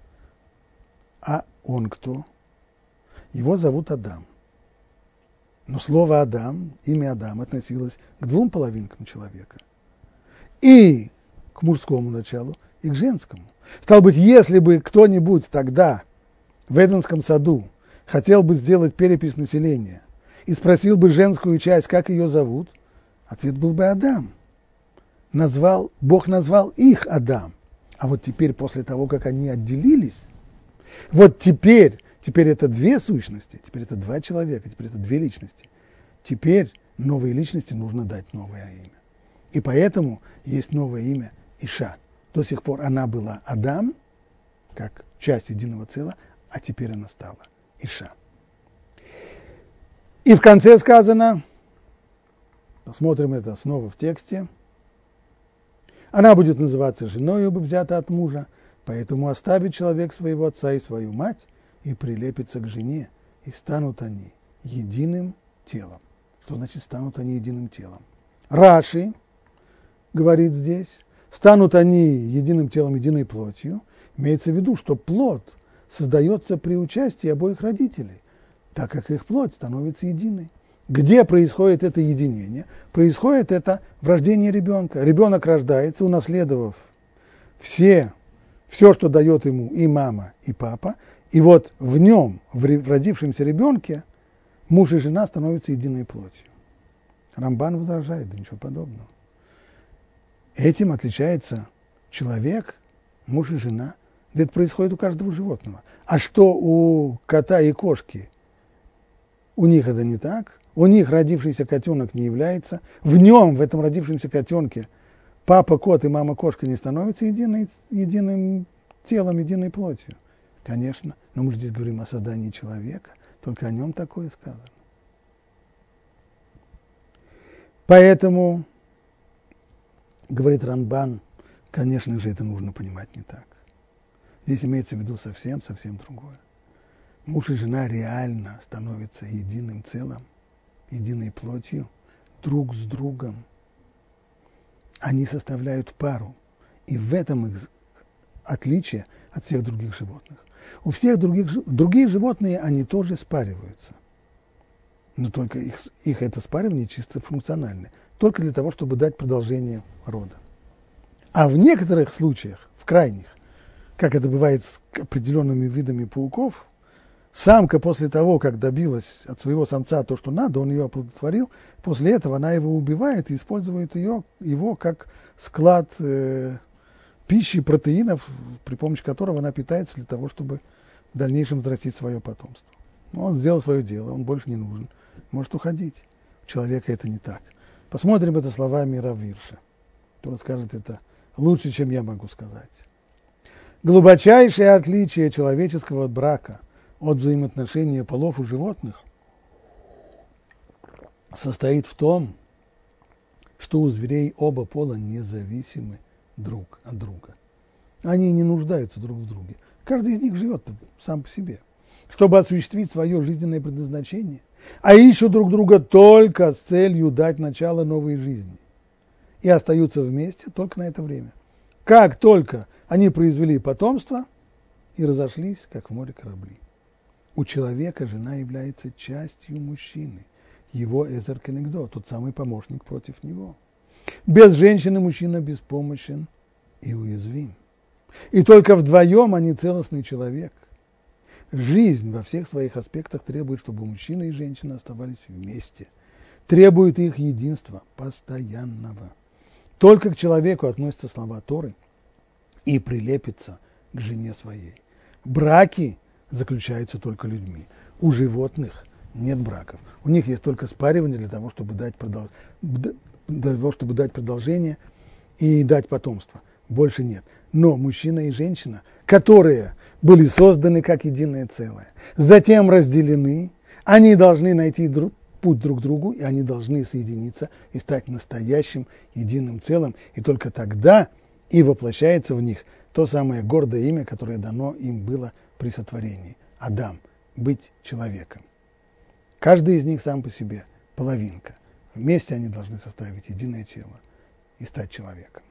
А он кто? Его зовут Адам. Но слово Адам, имя Адам относилось к двум половинкам человека. И к мужскому началу, и к женскому. Стало быть, если бы кто-нибудь тогда в Эденском саду хотел бы сделать перепись населения и спросил бы женскую часть, как ее зовут, ответ был бы Адам. Бог назвал их Адам. А вот теперь, после того, как они отделились, вот теперь это две сущности, теперь это два человека, теперь это две личности. Теперь новой личности нужно дать новое имя. И поэтому есть новое имя Иша. До сих пор она была Адам, как часть единого целого, а теперь она стала Иша. И в конце сказано, посмотрим это снова в тексте, она будет называться женой, ибо взята от мужа, поэтому оставит человек своего отца и свою мать и прилепится к жене, и станут они единым телом. Что значит станут они единым телом? Раши говорит здесь, станут они единым телом, единой плотью. Имеется в виду, что плод создается при участии обоих родителей, так как их плоть становится единой. Где происходит это единение? Происходит это в рождении ребенка. Ребенок рождается, унаследовав все, что дает ему и мама, и папа. И вот в нем, в родившемся ребенке, муж и жена становятся единой плотью. Рамбан возражает, да ничего подобного. Этим отличается человек, муж и жена. Да это происходит у каждого животного. А что у кота и кошки? У них это не так. У них родившийся котенок не является. В нем, в этом родившемся котенке, папа кот и мама кошка не становятся единым телом, единой плотью. Конечно, но мы же здесь говорим о создании человека, только о нем такое сказано. Поэтому, говорит Рамбан, конечно же, это нужно понимать не так. Здесь имеется в виду совсем другое. Муж и жена реально становятся единым целым, единой плотью, друг с другом. Они составляют пару. И в этом их отличие от всех других животных. У всех другие животные, они тоже спариваются. Но только их это спаривание чисто функциональное. Только для того, чтобы дать продолжение рода. А в некоторых случаях, в крайних, как это бывает с определенными видами пауков, самка после того, как добилась от своего самца то, что надо, он ее оплодотворил, после этого она его убивает и использует его как склад пищи, протеинов, при помощи которого она питается для того, чтобы в дальнейшем взрастить свое потомство. Он сделал свое дело, он больше не нужен, может уходить. У человека это не так. Посмотрим это словами Рав Ирша. Тора скажет это лучше, чем я могу сказать. Глубочайшее отличие человеческого брака от взаимоотношения полов у животных состоит в том, что у зверей оба пола независимы друг от друга. Они не нуждаются друг в друге. Каждый из них живет сам по себе, чтобы осуществить свое жизненное предназначение, а ищут друг друга только с целью дать начало новой жизни. И остаются вместе только на это время. Как только они произвели потомство и разошлись, как в море корабли. У человека жена является частью мужчины, его эзер кенегдо, тот самый помощник против него. Без женщины мужчина беспомощен и уязвим. И только вдвоем они целостный человек. Жизнь во всех своих аспектах требует, чтобы мужчина и женщина оставались вместе. Требует их единства, постоянного. Только к человеку относятся слова Торы и прилепится к жене своей. Браки заключаются только людьми. У животных нет браков. У них есть только спаривание для того, чтобы дать продолжение и дать потомство. Больше нет. Но мужчина и женщина, которые были созданы как единое целое, затем разделены, они должны найти путь друг к другу, и они должны соединиться и стать настоящим единым целым. И только тогда и воплощается в них то самое гордое имя, которое дано им было при сотворении. Адам, быть человеком. Каждый из них сам по себе половинка. Вместе они должны составить единое тело и стать человеком.